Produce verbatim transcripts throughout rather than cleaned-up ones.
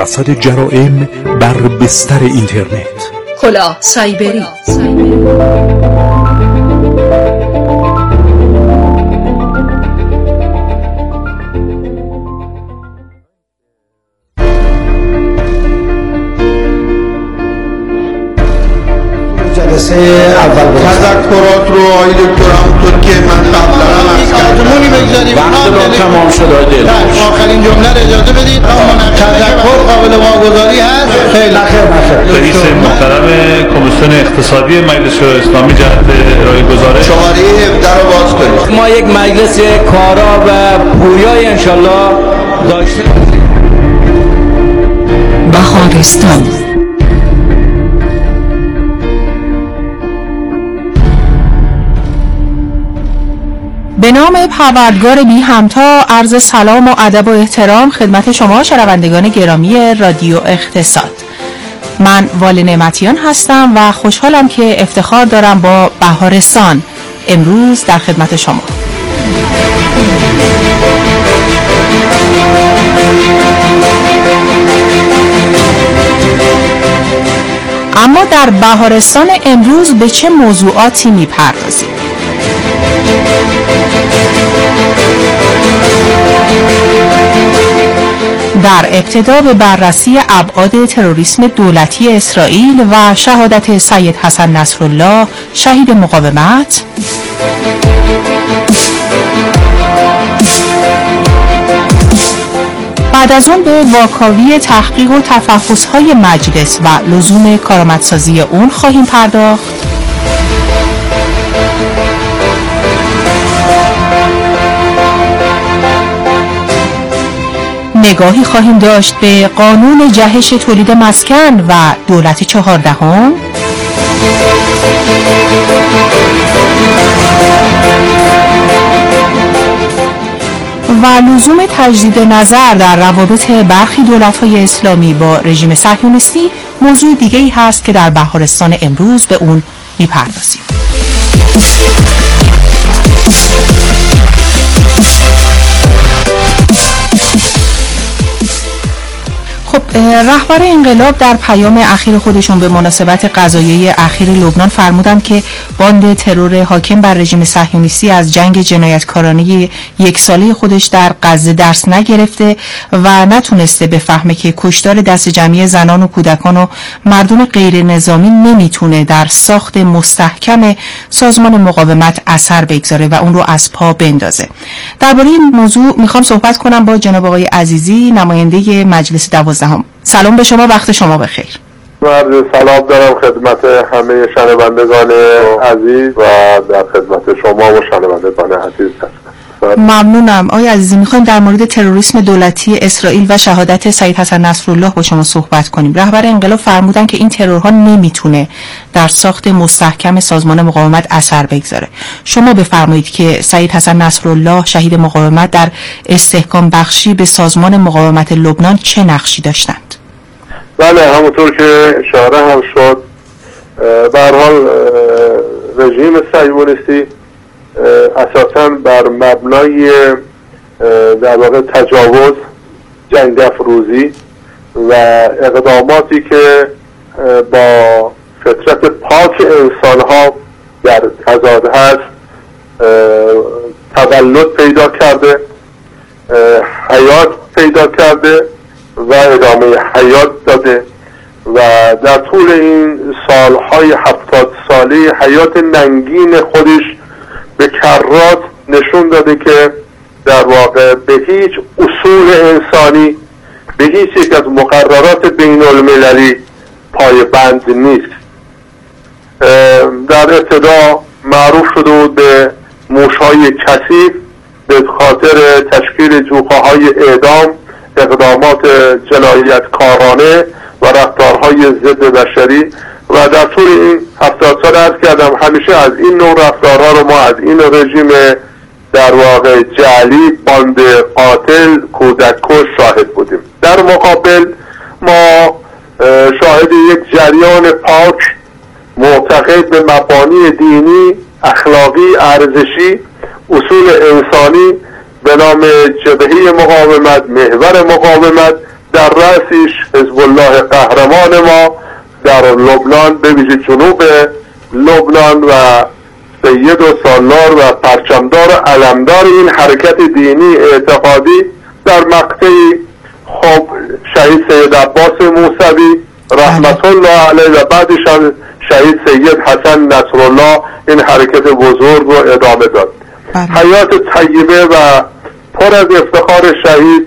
رصد جرائم بر بستر اینترنت. کلاه سایبری. جلسه اول تذکرات رو آقای دکتر همونطور که من قبلا عرض کردم بگذاریم وقت رو تمام شد. آقای آخرین جمله رو اجازه بدید. تذکر قابل واگذاری هست. خیلی خیر. رئیس محترم کمیسیون اقتصادی مجلس اسلامی جهت ارائه گزارش شماره هفده رو باز کنید. ما یک مجلس کارا و پویای انشالله داشته بهارستان. به نام پروردگار بی همتا عرض سلام و ادب و احترام خدمت شما شنوندگان گرامی رادیو اقتصاد. من واله نعمتیان هستم و خوشحالم که افتخار دارم با بهارستان امروز در خدمت شما. اما در بهارستان امروز به چه موضوعاتی می‌پردازیم؟ در ابتدا به بررسی ابعاد تروریسم دولتی اسرائیل و شهادت سید حسن نصرالله شهید مقاومت، بعد از اون به واکاوی تحقیق و تفحص‌های مجلس و لزوم کارآمدسازی اون خواهیم پرداخت. نگاهی خواهیم داشت به قانون جهش تولید مسکن و دولت چهاردهم. و لزوم تجدید نظر در روابط برخی دولت‌های اسلامی با رژیم صهیونیستی موضوع دیگه‌ای هست که در بهارستان امروز به اون می‌پردازیم. خب رهبر انقلاب در پیام اخیر خودشون به مناسبت قضایای اخیر لبنان فرمودند که باند ترور حاکم بر رژیم صهیونیستی از جنگ جنایتکارانه یک ساله خودش در غزه درس نگرفته و نتونسته بفهمه که کشتار دست جمعی زنان و کودکان و مردم غیر نظامی نمیتونه در ساخت مستحکم سازمان مقاومت اثر بگذاره و اون رو از پا بندازه. درباره این موضوع میخوام صحبت کنم با جناب آقای عزیزی، نماینده مجلس دوازدهم. سلام به شما، وقت شما بخیر. عرض سلام دارم خدمت همه شنوندگان عزیز و در خدمت شما و شنوندگان عزیز هستم. ممنونم. آقای عزیزی، میخوایم در مورد تروریسم دولتی اسرائیل و شهادت سید حسن نصرالله با شما صحبت کنیم. رهبر انقلاب فرمودن که این ترورها نمیتونه در ساخت مستحکم سازمان مقاومت اثر بگذاره. شما بفرمایید که سید حسن نصرالله شهید مقاومت در استحکام بخشی به سازمان مقاومت لبنان چه نقشی داشتند؟ بله، همونطور که اشاره هم شد، به هر حال رژیم صهیونیستی اساساً بر مبنای در واقع تجاوز، جنگ افروزی و اقداماتی که با فطرت پاک انسانها در تضاد هست تولد پیدا کرده، حیات پیدا کرده و ادامه حیات داده و در طول این سالهای هفتاد ساله حیات ننگین خودش به کرات نشون داده که در واقع به هیچ اصول انسانی، به هیچ یک از مقررات بین المللی پایبند نیست. در ابتدا معروف شده بود به موشهای کثیف به خاطر تشکیل جوقه‌های اعدام، اقدامات جنایتکارانه و رفتارهای ضد بشری و در طول این هفتاد سال عرض کردم همیشه از این نوع رفتارها رو ما از این رژیم در واقع جعلی، باند قاتل، کودک کش شاهد بودیم. در مقابل ما شاهد یک جریان پاک معتقد به مبانی دینی، اخلاقی، ارزشی، اصول انسانی به نام جبهه مقاومت، محور مقاومت در رأسش حزب الله قهرمان ما در لبنان، به ویژه جنوب لبنان، و سید و سالار و پرچمدار و علمدار این حرکت دینی اعتقادی در مقطعی خب شهید سید عباس موسوی رحمت الله علیه و بعدش شهید سید حسن نصرالله این حرکت بزرگ رو ادامه داد. حیات طیبه و پر از افتخار شهید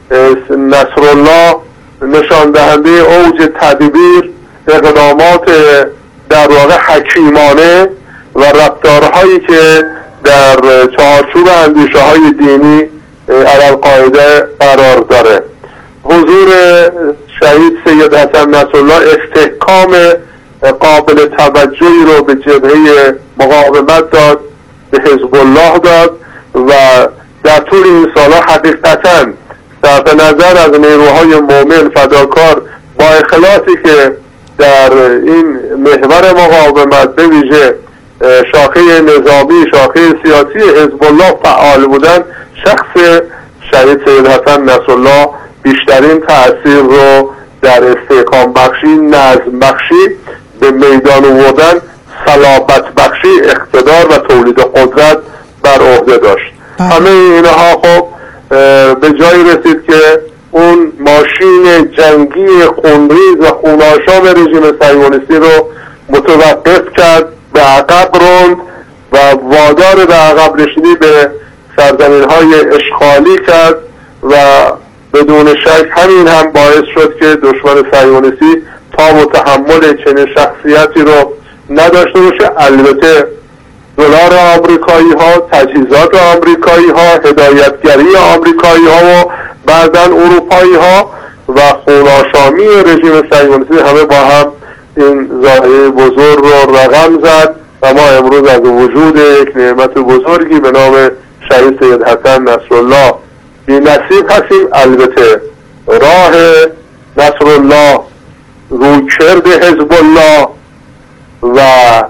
نصرالله نشان دهنده اوج تدبیر، اقدامات در واقع حکیمانه و رفتارهایی که در چارچوب اندیشه های دینی علی‌القاعده قرار داره. حضور شهید سید حسن نصرالله استحکام قابل توجهی رو به جبهه مقاومت داد، به حزب الله داد و در طول این سالها حقیقتاً صرف نظر از نیروهای مؤمن فداکار با اخلاصی که در این محور مقاومت به ویژه شاخه نظامی، شاخه سیاسی حزب الله فعال بودن، شخص شهید سید حسن نصرالله بیشترین تأثیر رو در استحکام بخشی، نظم بخشی، به میدان آوردن، صلابت بخشی، اقتدار و تولید قدرت بر عهده داشت. همه اینها خب به جایی رسید که اون ماشین جنگی خونریز و خونآشام رژیم صهیونیستی رو متوقف کرد، به عقب راند و وادار به عقب نشینی به سرزمین‌های اشغالی کرد و بدون شک همین هم باعث شد که دشمن صهیونیستی تاب و تحمل چنین شخصیتی رو نداشته باشه. البته دلار آمریکایی ها، تجهیزات آمریکایی ها، هدایتگری آمریکایی ها و بعداً اروپایی ها و خونآشامی رژیم صهیونیستی همه با هم این ضایعه بزرگ رو رقم زد و ما امروز از وجود یک نعمت بزرگی به نام شهید سید حسن نصرالله بی نصیب هستیم. البته راه نصرالله، رویکرد حزب الله و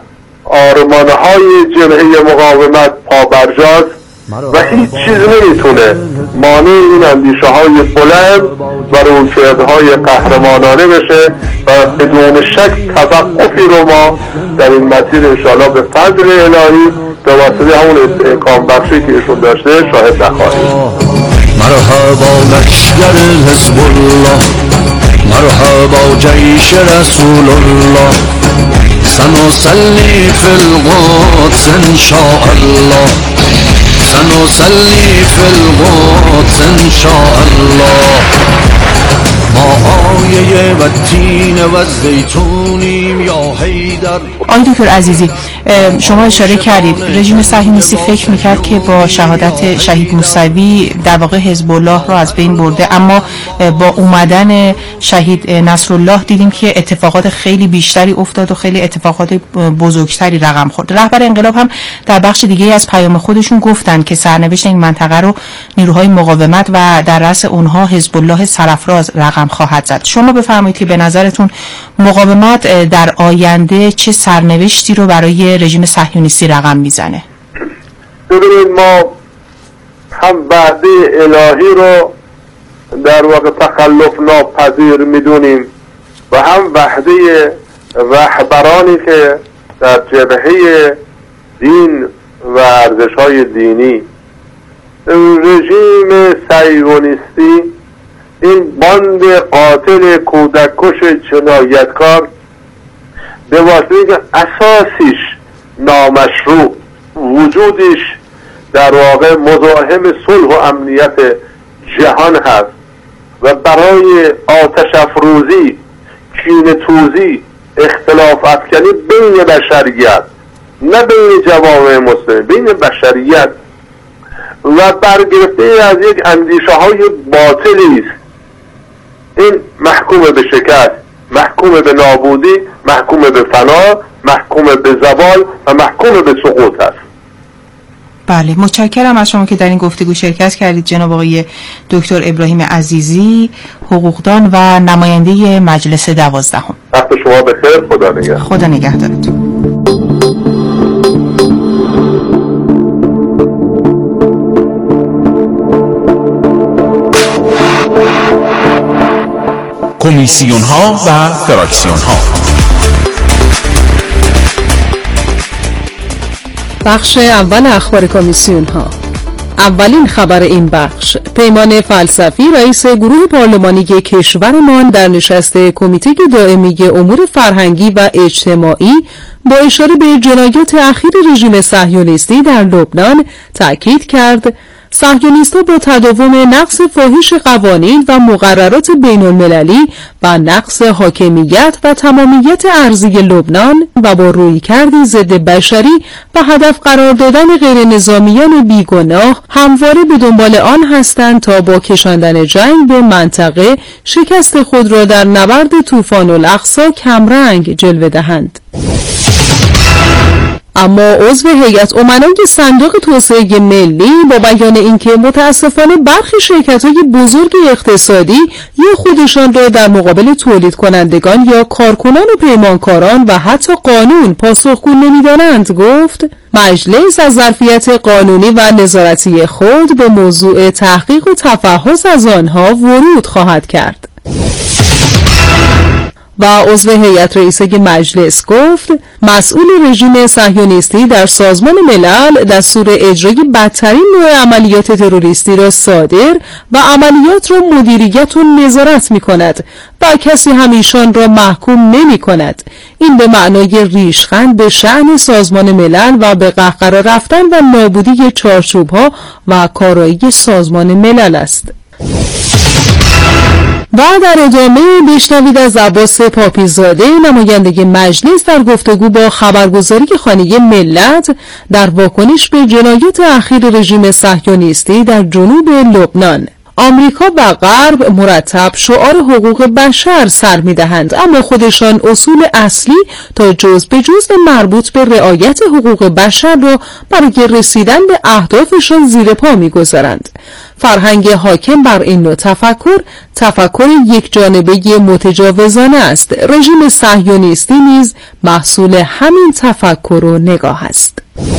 آرمانهای جبهه مقاومت پابرجاست و هیچ چیز نمیتونه مانع این اندیشه های بلند و رویکردهای قهرمانانه بشه و بدون شک توقفی رو ما در این مسیر انشاءالله به فضل الهی به واسطه همون استحکام بخشی که ایشون داشته شاهد نخواهیم. مرحبا لشکر حزب الله، مرحبا جیش رسول الله، سنصلي في القدس إن شاء الله، سنصلي في القدس إن شاء الله، ما آیه و تین و زیتونیم یا حیدر. آقای دکتر عزیزی، شما اشاره کردید رژیم صهیونیستی فکر میکرد که با شهادت شهید موسوی در واقع حزب الله رو از بین برده، اما با اومدن شهید نصرالله دیدیم که اتفاقات خیلی بیشتری افتاد و خیلی اتفاقات بزرگتری رقم خورد. رهبر انقلاب هم در بخش دیگه از پیام خودشون گفتن که سرنوشت این منطقه رو نیروهای مقاومت و در رأس اونها حزب الله سرافراز رقم خواهد زد. شما بفرمایید که به نظرتون مقاومت در آینده چه سرنوشتی رو برای رژیم صهیونیستی رقم میزنه؟ ببینید، ما هم وعده الهی رو در واقع تخلف ناپذیر میدونیم و هم وحده رهبرانی که در جبهه دین و ارزش‌های دینی. رژیم صهیونیستی، این باند قاتل کودککش جنایتکار، به واسطه که اساسش نامشروع، وجودش در واقع مزاحم صلح و امنیت جهان هست و برای آتش افروزی، کینه توزی، اختلاف افکنی بین بشریت، نه بین جوامع مسلمین، بین بشریت و برگرفته از یک اندیشه های باطلی است، این محکوم به شکست، محکوم به نابودی، محکوم به فنا، محکوم به زوال و محکوم به سقوط است. بله، متشکرم از شما که در این گفتگو شرکت کردید جناب آقای دکتر ابراهیم عزیزی، حقوقدان و نماینده مجلس دوازدهم. وقت شما بخیر، خدا نگهدار. خدا نگهدارتون. کمیسیون ها و فراکسیون ها. بخش اول اخبار کمیسیون ها. اولین خبر این بخش: پیمان فلسفی رئیس گروه پارلمانی کشورمان در نشست کمیته دائمی امور فرهنگی و اجتماعی با اشاره به جنایات اخیر رژیم صهیونیستی در لبنان تأکید کرد صهیونیست‌ها با تداوم نقض فاحش قوانین و مقررات بین‌المللی و نقض حاکمیت و تمامیت ارضی لبنان و با رویکردی ضد بشری و هدف قرار دادن غیرنظامیان بیگناه همواره به دنبال آن هستند تا با کشاندن جنگ به منطقه شکست خود را در نبرد طوفان الاقصی کمرنگ جلوه دهند. اما عضو هیئت امنای صندوق توسعه ملی با بیان اینکه متاسفانه برخی شرکت‌های بزرگ اقتصادی یا خودشان را در مقابل تولید کنندگان یا کارکنان و پیمانکاران و حتی قانون پاسخگو نمی‌دانند گفت مجلس از ظرفیت قانونی و نظارتی خود به موضوع تحقیق و تفحص از آنها ورود خواهد کرد. و عضو هیئت رئیسه مجلس گفت مسئول رژیم صهیونیستی در سازمان ملل دستور اجرای بدترین نوع عملیات تروریستی را صادر و عملیات را مدیریت و نظارت می کند و کسی هم ایشان را محکوم نمی کند. این به معنای ریشخند به شأن سازمان ملل و به قهقرا رفتن و نابودی چارچوب‌ها و کارایی سازمان ملل است. و در ادامه بشنوید از عباس پاپیزاده نماینده مجلس در گفتگو با خبرگزاری خانه ملت در واکنش به جنایات اخیر رژیم صهیونیستی در جنوب لبنان. آمریکا و غرب مرتب شعار حقوق بشر سر می‌دهند، اما خودشان اصول اصلی تا جزء به جزء مربوط به رعایت حقوق بشر را برای رسیدن به اهدافشان زیر پا می‌گذارند. فرهنگ حاکم بر این نوع تفکر تفکر یک جانبه متجاوزانه است. رژیم صهیونیستی نیز محصول همین تفکر و نگاه است.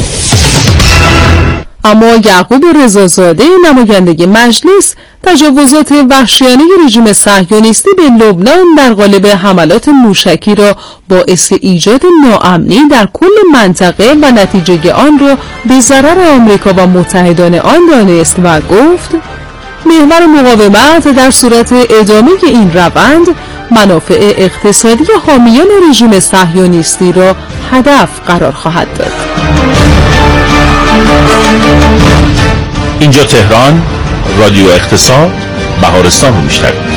اما یعقوب رضازاده نماینده مجلس تجاوزات وحشیانه رژیم صهیونیستی به لبنان در قالب حملات موشکی را باعث ایجاد ناامنی در کل منطقه و نتیجه آن را به ضرر آمریکا و متحدان آن دانست و گفت محور مقاومت در صورت ادامه این روند منافع اقتصادی حامیان رژیم صهیونیستی را هدف قرار خواهد داد. اینجا تهران، رادیو اقتصاد، بهارستان رو میشنوید.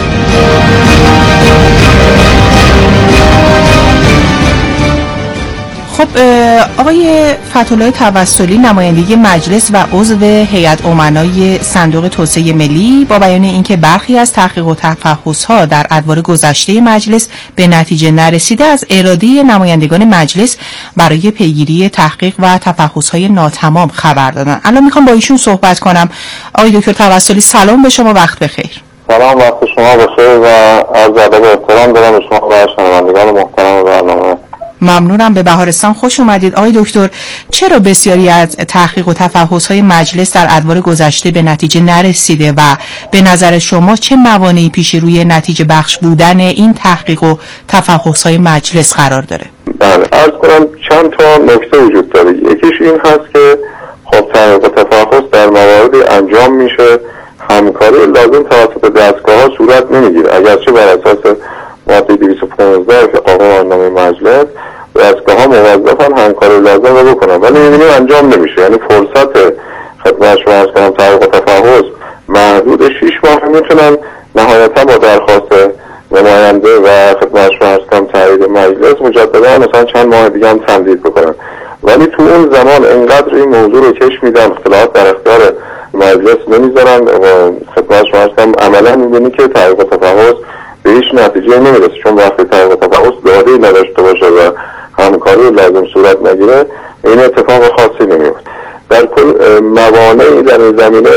خب آقای فتح‌الله توسلی نماینده مجلس و عضو هیئت امنای صندوق توسعه ملی با بیان اینکه برخی از تحقیق و تفحص‌ها در ادوار گذشته مجلس به نتیجه نرسیده از اراده نمایندگان مجلس برای پیگیری تحقیق و تفحص‌های ناتمام خبر دادن. الان میخوام با ایشون صحبت کنم. آقای دکتر توسلی سلام به شما، وقت بخیر. سلام، وقت شما بخیر و عرض ادب و احترام دارم به شما و شنوندگان محترم برنامه. ممنونم، به بهارستان خوش اومدید. آقای دکتر، چرا بسیاری از تحقیق و تفحص‌های مجلس در ادوار گذشته به نتیجه نرسیده و به نظر شما چه موانعی پیش روی نتیجه بخش بودن این تحقیق و تفحص‌های مجلس قرار داره؟ بله، عرض کنم چند تا نکته وجود داره. یکیش این هست که خب تحقیق و تفحص در مواردی انجام میشه، همکاری لازم توسط دستگاه‌ها صورت نمیگیره. اگرچه بر اساس ماده دویست و پانزده که قانون نامه مجلس دستگاه‌ها موظفن همکاری لازم رو بکنن، ولی می‌بینیم انجام نمیشه. یعنی فرصت خدمت شما عرض کنم تحقیق و تفحص محدود شش ماه میتونن نهایتا با درخواست نماینده و خدمت شما عرض کنم تایید مجلس مجددا مثلا چند ماه دیگه هم تمدید بکنن، ولی تو اون زمان انقدر این موضوع رو کش میدن، اختلاف در اختیار مجلس نمیذارن و خدمت شما عرض کنم عملا می‌بینی که تحقیق و تفحص به هیچ نتیجه نمیرسه، چون وقتی تحقیق و تفحص داده‌ای نداشته باشه و همکاری لازم صورت نگیره این اتفاق خاصی نمیفته. در کل موانعی در این زمینه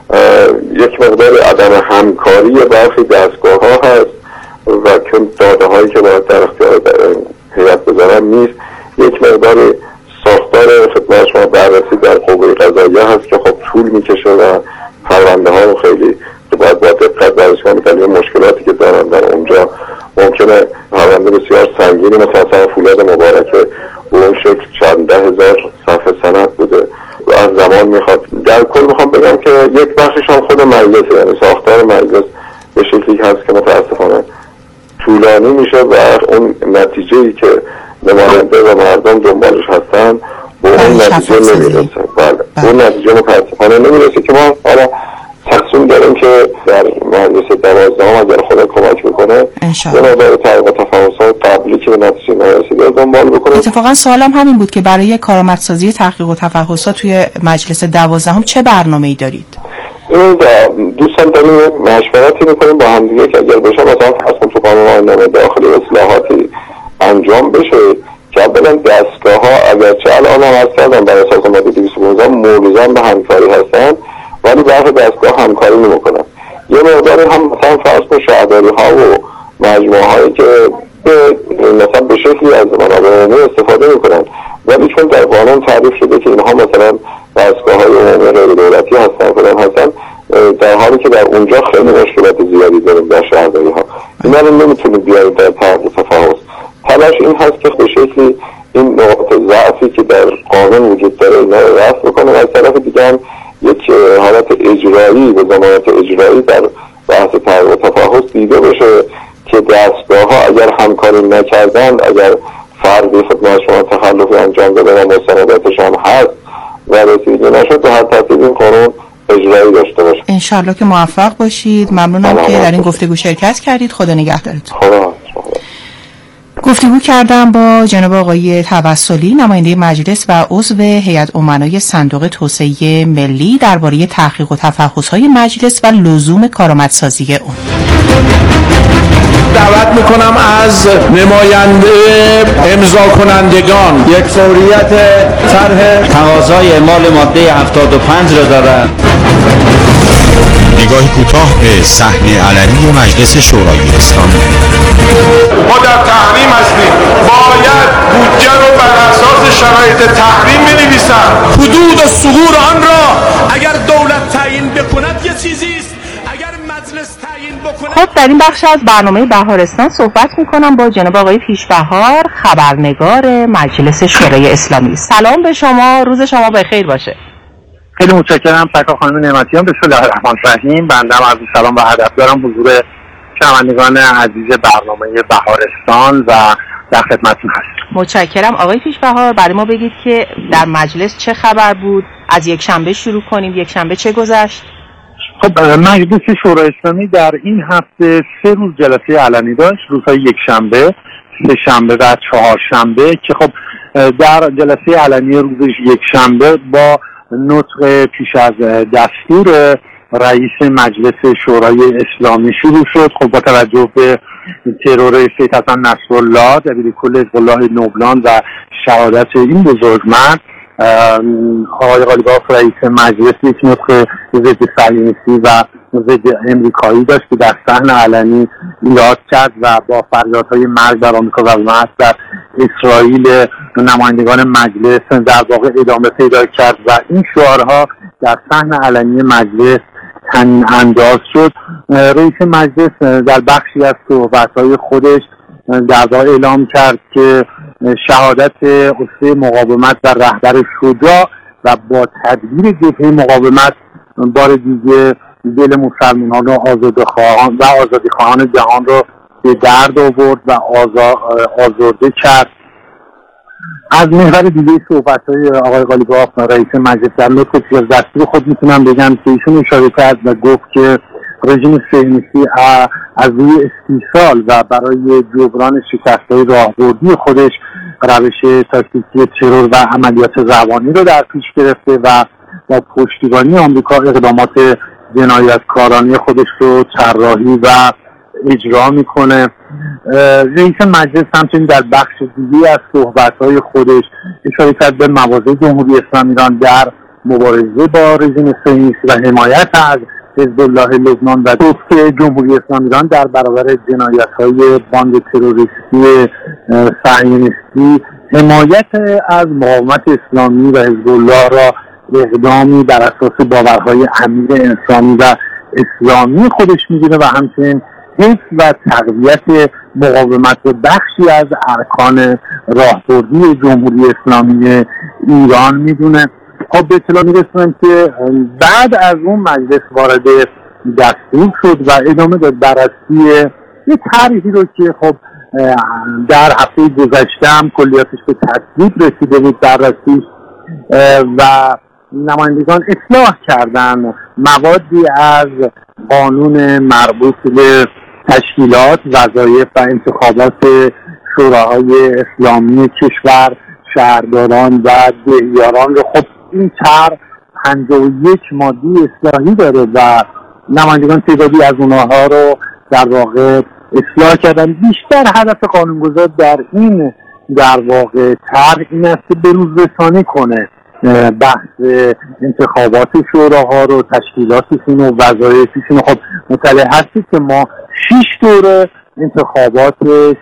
یک مقدار عدم همکاری برخی دستگاه‌ها هست و چون داده هایی که باید در اختیار هیئت بذارن نیست، یک مقدار ساختار خدمت شما بررسی در قوه قضاییه هست که خب طول میکشه و پرونده ها رو خیلی باید با دقت بررسی کنن، دلیل مشکلاتی که دارن در اونجا پرونده بسیار سنگینی متأسفانه فولاد مبارکه به اون شکل چند ده هزار صفحه سند بوده و از زمان میخواد. در کل میخوام بگم که یک بخشش هم خود مجلسه، یعنی ساختار مجلس به شکلی هست که متاسفانه طولانی میشه و اون نتیجه‌ای که نماینده و مردم دنبالش هستن به اون نتیجه نمیرسه. بله اون نتیجه متاسفانه نمیرسه که ما حالا تصمیم داریم که در مجلس دوازدهم اگر خدا کمک میکنه به نظر تحقیق و تفحصات قبلی که به نتیجه نرسیده دنبال بکنه. اتفاقا سوالم همین بود که برای کارآمدسازی تحقیق و تفحصات توی مجلس دوازدهم چه برنامه‌ای دارید؟ دوستان داریم مشورتی میکنیم با هم دیگه که اگر بشه مثلا فرض کن تو قانون آیین‌نامه داخلی اصلاحاتی انجام بشه که اولا دستگاه ها اگرچه الان هم هست کردن بر اساس ماده دویست و پانزده مولزم به همکاری هستن ولی برخی دستگاه همکاری نمیکنن. یه مقداری هم مثلا فرض کن شهرداری ها و مجموعه هایی که مثلا به شکلی از منابع عمومی استفاده میکنن ولی چون در قانون تعریف شده که اینها مثلا دستگاه های عمومی غیر دولتی هستن فلان هستن، در حالی که در اونجا خیلی مشکلات زیادی داریم در شهرداری ها، اینا رو نمیتونیم بیاریم در تحقیق تفحص. تلاش این هست که به شکلی این نقاط ضعفی که در قانون وجود داره اینا رو رفع بکنه و از طرف دیگه هم یک حالت اجرایی و ضمانت اجرایی در بحث تحقیق و تفحص دیده بشه که دستگاه ها اگر همکاری نکردن، اگر فردی خدمت شما تخلفی انجام داده و مستنداتش هم هست و رسیدگی نشد به هر ترتیب این قانون اجرایی داشته باشه. انشالله که موفق باشید. ممنونم که در این گفتگو شرکت کردید. خدا نگهدارتون. خدا گفتگو کردم با جناب آقای توسلی، نماینده مجلس و عضو هیئت امنای صندوق توسعه ملی، درباره تحقیق و تفحص‌های مجلس و لزوم کارآمدسازی اون. دعوت میکنم از نماینده امضا کنندگان یک فوریت طرح تقاضای اعمال ماده هفتاد و پنج را دارند. نگاهی کوتاه به صحنه علنی مجلس شورای اسلامی. ما در تحریم هستیم، باید بودجه رو بر اساس شرایط تحریم بنویسن. حدود و ثغور آن را اگر دولت تعیین بکند یه چیزی است، اگر مجلس تعیین بکنه. خب در این بخش از برنامه بهارستان صحبت میکنم با جناب آقای پیشبهار، خبرنگار مجلس شورای اسلامی. سلام به شما، روز شما بخیر باشه. خیلی متشکرم سرکار خانم نعمتیان. بسم الله الرحمن الرحیم. بنده عرض سلام و ادب دارم حضور شنوندگان عزیز برنامه بهارستان و در خدمتتون هستم. متشکرم آقای پیشبهار. برای ما بگید که در مجلس چه خبر بود؟ از یک شنبه شروع کنیم. یک شنبه چه گذشت؟ خب مجلس شورای اسلامی در این هفته سه روز جلسه علنی داشت، روزهای یک شنبه، سه شنبه و چهار شنبه، که خب در جلسه علنی روز یک شنبه با نطق پیش از دستور رئیس مجلس شورای اسلامی شروع شد. خب با توجه به ترور سید حسن نصرالله دبیرکل حزب الله لبنان و شهادت این بزرگمرد، آقای قالیباف رئیس مجلس یک نطق ضد صهیونیستی و ضد امریکایی داشت که در صحن علنی ایراد کرد و با فریادهای مرگ در آمریکا و مرگ در اسرائیل نمایندگان مجلس در واقع ادامه پیدا کرد و این شعارها در صحن علنی مجلس تن انداز شد. رئیس مجلس در بخشی از صحبت‌های خودش در واقع اعلام کرد که شهادت اسوه مقاومت و رهبر شجاع و با تدبیر جبهه مقاومت بار دیگه دل مسلمانان و آزادخواهان و آزادیخواهان جهان را به درد آورد و آزرده کرد. از محور دیگه صحبت‌های آقای قالیباف رئیس مجلس در نطق پیش از دستور خود میتونم بگم که ایشون اشاره کرد و گفت که رژیم صهیونیستی از روی استیصال و برای جبران شکست‌های راهبردی خودش روش تاکتیکی ترور و عملیات روانی رو در پیش گرفته و با پشتیبانی آمریکا اقدامات جنایتکارانه خودش رو طراحی و اجرا میکنه. رئیس مجلس همچنین در بخش دیگه از صحبت‌های خودش اشاره کرد به مواضع جمهوری اسلامی ایران در مبارزه با رژیم صهیونیستی و حمایت از حزب الله لبنان و گفت که جمهوری اسلامی ایران در برابر جنایت‌های باند تروریستی صهیونیستی حمایت از مقاومت اسلامی و حزب الله را اقدامی بر اساس باورهای عمیق انسانی و اسلامی خودش می‌دونه و همچنین حفظ و تقویت مقاومت بخشی از ارکان راهبردی جمهوری اسلامی ایران میدونه. خب به اطلاع میرسونم که بعد از اون مجلس وارد دستور شد و ادامه داد بررسی یه طرحی رو که خب در هفته گذشته هم کلیاتش به تصویب رسیده بود بررسیش و نمایندگان اصلاح کردن موادی از قانون مربوط به تشکیلات، وظایف و انتخابات شوراهای اسلامی کشور، شهرداران و دهیاران رو. خب این طرح پنجاه و یک ماده اصلاحی داره و نمایندگان تعدادی از اونها رو در واقع اصلاح کردن. بیشتر هدف قانونگذار در این در واقع طرح این است که بروز رسانی کنه بحث انتخابات شوراها رو، تشکیلاتشون و وظایفشون. خب مطلع هستید که ما شش دوره انتخابات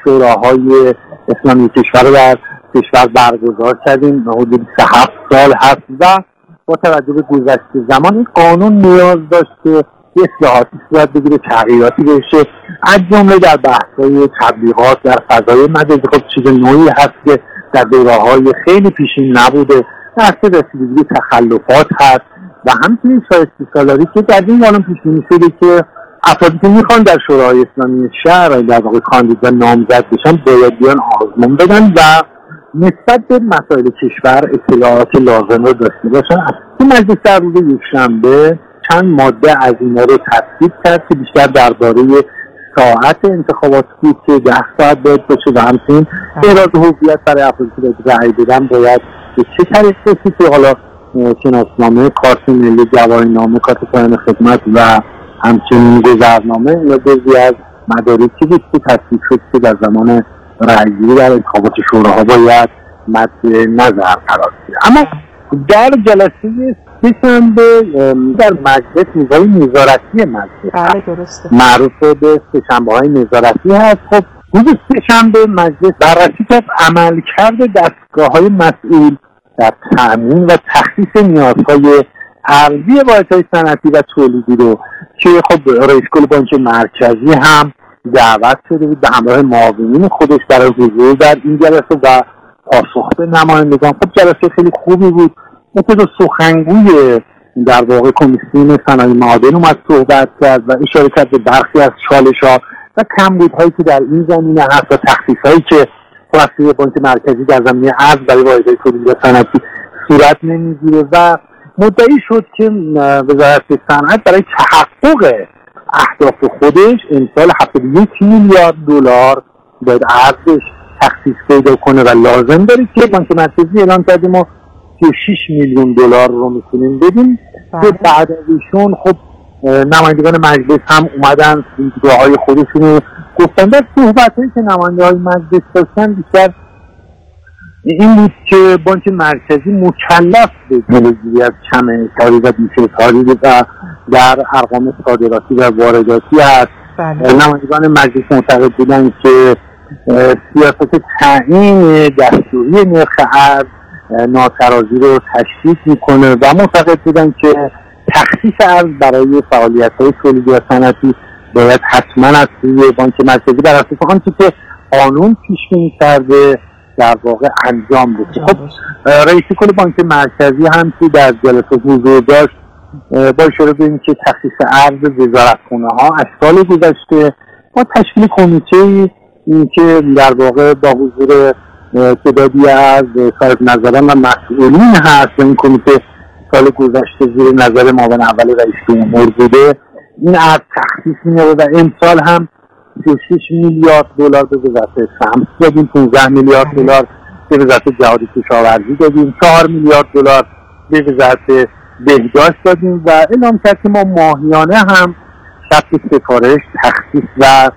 شوراهای اسلامی کشور رو در کشور برگزار کردیم، حدود سه هفت سال هست و با توجه به گذشته زمان این قانون نیاز داشت که اصلاحاتی صورت بگیره، تغییراتی بشه، از جمله در بحث‌های تبلیغات در فضای مجازی. خب چیز نوعی هست که در دوره‌های خیلی پیشین نبوده، بحث رسیدگی تخلفات هست و همچنین شایسته سالاری که در این قانون پیش بینی شده که افرادی که میخوان در شورای اسلامی شهر در واقع کاندیدا نامزد بشن باید بیان آزمون بدن و نسبت به مسائل کشور اطلاعات لازم رو داشته باشن. این مجلس در روز یکشنبه چند ماده از اینا رو تصویب کرد که بیشتر درباره ساعت انتخابات بود که ده ساعت باید باشه و همچنین اعراض هویت برای افرادی که رأی بدن باید به چه طریق رسید که حالا شناسنامه، کارت ملی، گواهینامه، کارت پایان خدمت و همچنین گذرنامه اینا جزئی از مدارکی بود که تصویب شد که در زمان رأیگیری در انتخابات شوراها باید مد نظر قرار گیره. اما در جلسه سه‌شنبه در مجلس نیزهای نظارتی مجلس بله درسته معروف به سه‌شنبه‌های نظارتی هست. خب روز سه‌شنبه مجلس بررسی کرد عملکرد دستگاه‌های مسئول در تأمین و تخصیص نیازهای ارزی واحدهای صنعتی و تولیدی رو که خب رئیس کل بانک مرکزی هم دعوت شده بود به همراه معاونین خودش برای حضور در این جلسه و پاسخ به نمایندگان. خب جلسه خیلی خوبی بود. مثل سخنگوی در واقع کمیسیون صنایع معادن اومد صحبت کرد و اشاره کرد به برخی از چالش‌ها و کمبودهایی که در این زمینه هست و تخصیص‌هایی که واسه بانک مرکزی در زمینه ارز برای واحدهای تولیدی صنعتی صورت نمیگیره و مدعی شد که وزارت صنعت برای تحقق اهداف خودش امسال هفتاد و یک میلیارد دلار باید ارزش تخصیص پیدا کنه و لازم داره که بانک مرکزی اعلام کرده ما سی و شش میلیون دلار رو میتونیم بدیم که بعد از ایشون خب نمایندگان مجلس هم اومدن دیدگاه‌های خودشون رو گفتن. در صحبت‌هایی که نماینده‌های مجلس داشتن بیشتر این بود که بانک مرکزی مکلف به جلوگیری از کم کاری و بیش کاری و در ارقام صادراتی و وارداتی است. نمایندگان مجلس معتقد بودن که سیاست تعیین دستوری نرخ ارز ناترازی رو تشدید میکنه و معتقد بودن که تخصیص ارز برای فعالیت‌های تولیدی و صنعتی باید حتما از سوی بانک مرکزی بر اساس آنچه که قانون پیش بینی کرده در واقع انجام بشه. خب رئیس کل بانک مرکزی هم که در جلسه حضور داشت با اشاره به اینکه تخصیص ارز وزارتخونه ها از سال گذشته با تشکیل کمیته این که در واقع با حضور تعدادی از صاحب نظران و مسئولین هست و این کمیته سال گذشته زیر نظر معاون اول رئیس جمهور بوده، این ارز تخصیص می‌یابه و امسال هم سی و شش میلیارد دلار به وزارت صنعت دادیم، پانزده میلیارد دلار به وزارت جهادی کشاورزی دادیم، چهار میلیارد دلار به وزارت بهداشت دادیم و اعلام کرد که ما ماهیانه هم شرط سفارش، تخصیص و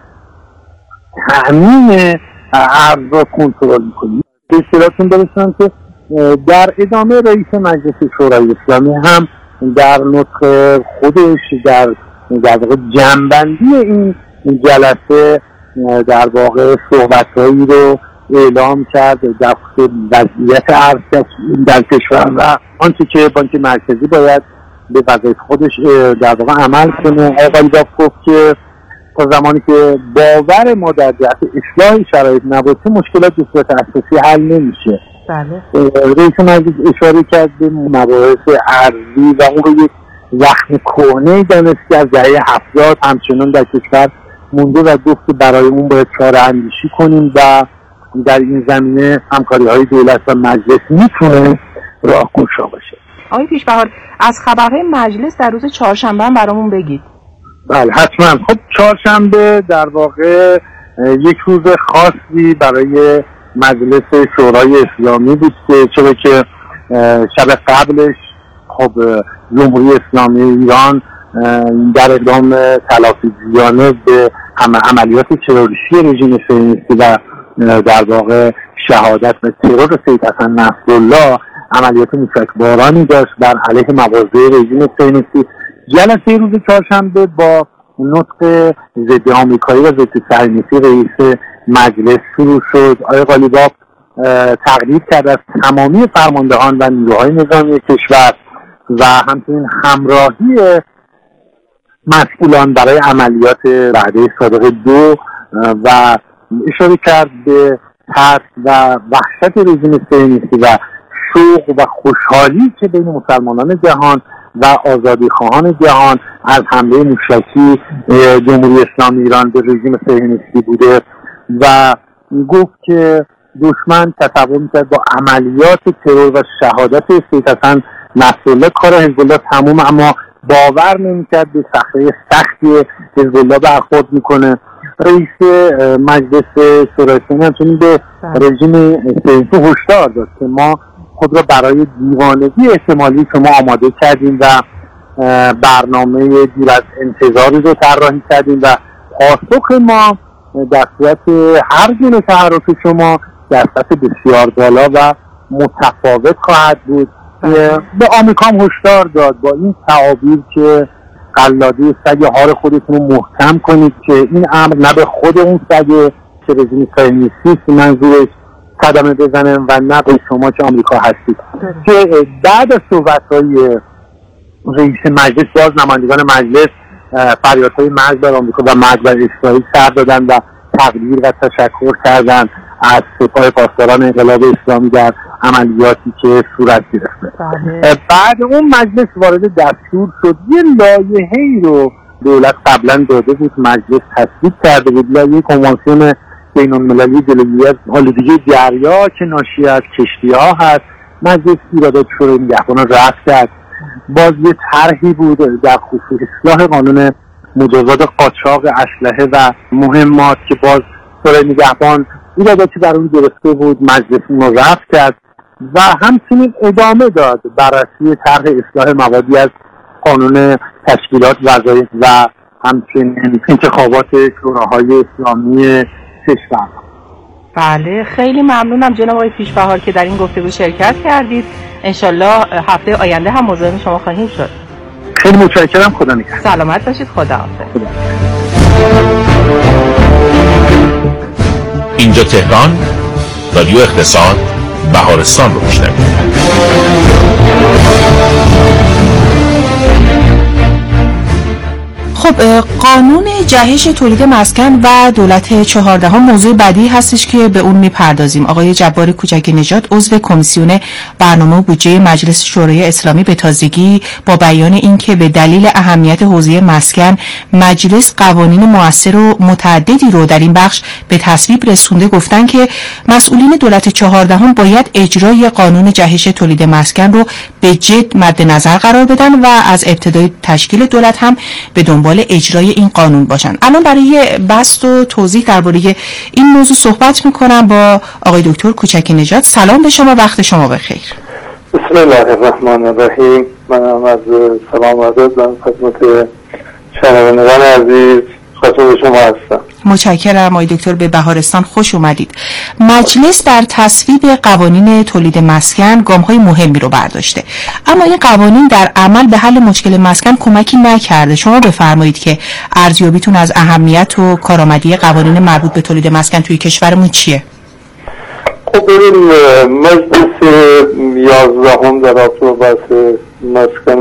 تأمین ارز را کنترل میکنیم. به اطلاعتون برسونم که در ادامه رئیس مجلس شورای اسلامی هم در نطق خودش در در واقع جنبندی این جلسه در واقع صحبت‌هایی رو اعلام کرد در وضعیت ارز در کشور و آنچه که بانک مرکزی باید به وظایف خودش در واقع عمل کنه. آقای گفت که تا زمانی که باور ما در جهت اصلاح شرایط نباشه مشکلات به صورت اساسی حل نمیشه. بله. رئیس مجلس اشاره کرد به مباحث ارضی و اون رو یک زخم کهنه دانست که از دهه هفتاد همچنان در کشور مونده و گفت که برای اون باید چاره اندیشی کنیم و در این زمینه همکاری های دولت و مجلس میتونه راهگشا باشه. آقای پیشبهار از خبرهای مجلس در روز چهارشنبه هم برامون بگید. بله حتما. خب چهارشنبه در واقع یک روز خاصی برای مجلس شورای اسلامی بود که چرا که شب قبلش خب جمهوری اسلامی ایران در اقدام تلافیزیانه به عملیات تروریستی رژیم صهیونیستی و در واقع شهادت و ترور سید حسن نصرالله عملیات موشکبارانی داشت بر علیه مواضع رژیم صهیونیستی. جلسه روز چهارشنبه با نطق ضد آمریکایی و ضد صهیونیستی رئیس مجلس شروع شد. آقای قالیباف تقدیر کرد از تمامی فرماندهان و نیروهای نظامی کشور و همچنین همراهی مسئولان برای عملیات وعده صادق دو و اشاره کرد به ترس و وحشت رژیم صهیونیستی و شوق و خوشحالی که بین مسلمانان جهان و آزادی خواهان جهان از حمله موشکی جمهوری اسلامی ایران به رژیم صهیونیستی بوده و گفت که دشمن تصور می‌کرد با عملیات ترور و شهادت سید حسن نصرالله کار حزب الله تموم، اما باور نمی‌کرد به صخره سختی حزب الله برخورد میکنه. رئیس مجلس شورای اسلامی همچنین به رژیم صهیونیستی هشدار داد که ما خود را برای دیوانگی احتمالی شما آماده کردیم و برنامه دور از انتظاری رو طراحی کردیم و پاسخ ما در صورت هر گونه تحرک شما در سطح بسیار بالا و متفاوت خواهد بود. به آمریکا هم هشدار داد با این تعابیر که قلاده سگ هار خودتون رو محکم کنید که این امر نه به خود اون سگ که رژیم صهیونیستی منظورش قدمه بزنه و نه به شما که آمریکا هستید. که بعد از صحبت‌های رئیس مجلس باز نمایندگان مجلس فریادهای مرگ بر آمریکا و مرگ بر اسرائیل سر دادن و تقدیر و تشکر کردن از سپاه پاسداران انقلاب اسلامی در عملیاتی که صورت گرفته. بعد اون مجلس وارد دستور شد. یه لایحه‌ای رو دولت قبلا داده بود، مجلس تصویب کرده بود، لایحه کنوانسیون بین‌المللی جلوگیری از آلودگی دریا که ناشی از کشتی‌ها هست. مجلس ایرادات شورای نگهبانان رفت کرد. باز یه طرحی بود در خصوص اصلاح قانون مجازات قاچاق اسلحه و مهمات که باز شورای نگهبان ایراداتی بر اون گرفته بود، مجلس اون رو رفت کرد و همچنین ادامه داد بررسی طرح اصلاح موادی از قانون تشکیلات وظایف و همچنین انتخابات شوراهای اسلامی کشور. بله خیلی ممنونم جناب آقای پیشبهار که در این گفتگو شرکت کردید. انشالله هفته آینده هم مزاحم شما خواهیم شد. خیلی متشکرم. خدا نگهدار. سلامت باشید. خدا حافظ. اینجا تهران، رادیو اقتصاد، بهارستان رو میشنوید. خب قانون جهش تولید مسکن و دولت چهاردهم موضوع بعدی هستش که به اون میپردازیم. آقای جبار کوچک نژاد عضو کمیسیون برنامه و بودجه مجلس شورای اسلامی به تازگی با بیان اینکه به دلیل اهمیت حوزه مسکن مجلس قوانین مؤثر و متعددی رو در این بخش به تصویب رسونده، گفتن که مسئولین دولت چهاردهم باید اجرای قانون جهش تولید مسکن رو به جد مد نظر قرار بدن و از ابتدای تشکیل دولت هم به دنبال اجرای این قانون باشن. الان برای بحث و توضیح درباره این موضوع صحبت میکنم با آقای دکتر کوچک نژاد. سلام به شما، وقت شما بخیر. بسم الله الرحمن الرحیم. من از سلام و عرض دارم خدمت شنوندگان عزیز، خدمت شما هستم. متشکرم آقای دکتر، به بهارستان خوش اومدید. مجلس بر تصویب قوانین تولید مسکن گام‌های مهمی رو برداشته، اما این قوانین در عمل به حل مشکل مسکن کمکی نکرده. شما بفرمایید که ارزیابیتون از اهمیت و کارآمدی قوانین مربوط به تولید مسکن توی کشورمون چیه؟ خب ببین، مجلس یازدهم در رابطه با بحث مسکن